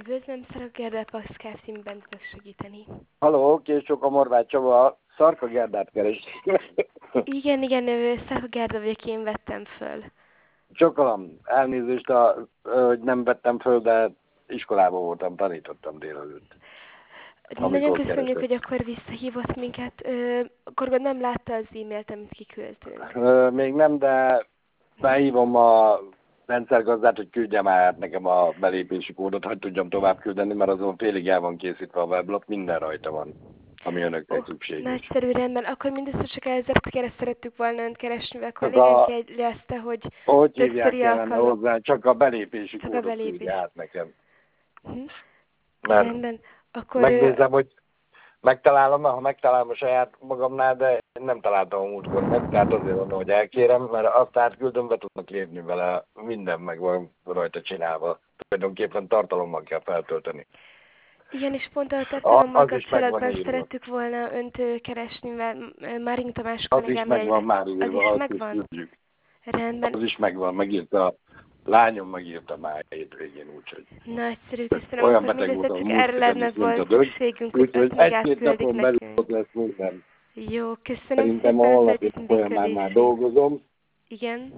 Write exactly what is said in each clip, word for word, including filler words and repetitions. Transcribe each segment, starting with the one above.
Üdvözlöm, Szarka Gerda, Paxkár címben tudok segíteni. Halló, Késcsok a Morvágy Csaba, Szarka Gerdát keres. Igen, igen, Szarka Gerda vagyok, én vettem föl. Csokolom, elnézést, a, hogy nem vettem föl, de iskolában voltam, tanítottam délelőtt. Nagyon köszönjük, keresett. Hogy akkor visszahívott minket. Ö, akkor nem látta az e-mailt, amit kiküldtünk. Ö, még nem, de felhívom a rendszergazdát, hogy küldjem át nekem a belépési kódot, hogy tudjam tovább küldeni, mert azon félig el van készítve a weblap, minden rajta van, ami önöknek oh, szükséges. Nagyszerű, rendben. Akkor mindössze csak ezért szerettük volna önt keresni, mert kollégánk jegyezte, hogy hogy hívják kellene hozzá, csak a belépési csak kódot a belépés. küldje át nekem. Hm. Mert rendben. Akkor megnézem, hogy megtalálom, ha megtalálom a saját magamnál, de nem találtam a múltkor meg, tehát azért mondom, hogy elkérem, mert azt átküldöm, be tudnak lépni vele, minden meg van rajta csinálva. Tulajdonképpen tartalommal kell feltölteni. Igen, és pont a tartalommal kapcsolatban is szerettük volna önt keresni, mert Máring Tamás kollégám... Az is megvan már írva, az is megvan? Rendben. Az is megvan, megírta a lányom, megírta már hétvégén, úgyhogy... Nagyszerű, köszönöm, olyan akkor mindössze csak erre lenne volt szükségünk, hogy öt még átküldik nekünk. nekünk. Lesz minden. Jó, köszönöm Szerintem szépen a az holnapi folyamán már dolgozom. Igen.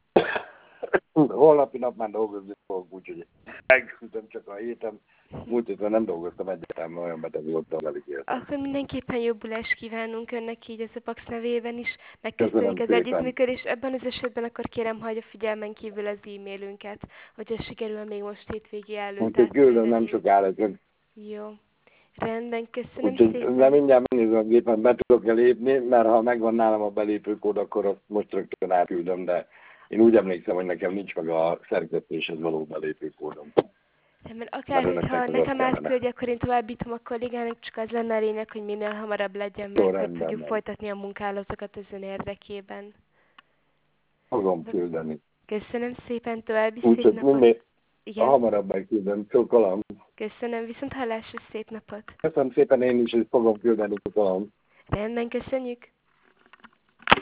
Holnapi nap már dolgozni fogok, úgyhogy elküldtem csak a héten. Múlt héten nem dolgoztam egyáltalán, olyan beteg voltam velük értem. Akkor mindenképpen jobbulást kívánunk önnek így ez a Pax nevében is. Megköszönjük az együttműködést. Ebben az esetben akkor kérem, hagyja figyelmen kívül az e-mailünket, hogyha sikerül még most hétvégi előtt. Úgyhogy küldöm, nem sokára. Jó. Rendben, köszönöm Úgyhogy szépen. nem mindjárt megnézem a gépen, be tudok-e lépni, mert ha megvan nálam a belépőkód, akkor azt most rögtön átküldöm, de én úgy emlékszem, hogy nekem nincs meg a szerkesztéshez való belépőkódom. Rendben, akár ha nekem átküldje, akkor én továbbítom a kollégának, csak az lenne a lényeg, hogy minél hamarabb legyen meg, hogy tudjuk nem. folytatni a munkálatokat az ön érdekében. Fogom küldeni. Köszönöm szépen, további úgy, szép napot. Minél Igen? hamarabb megküldöm, csókolom. Köszönöm, viszont hallásra, szép napot. Köszönöm szépen, én is, hogy fogom küldeni, csókolom. Rendben, köszönjük.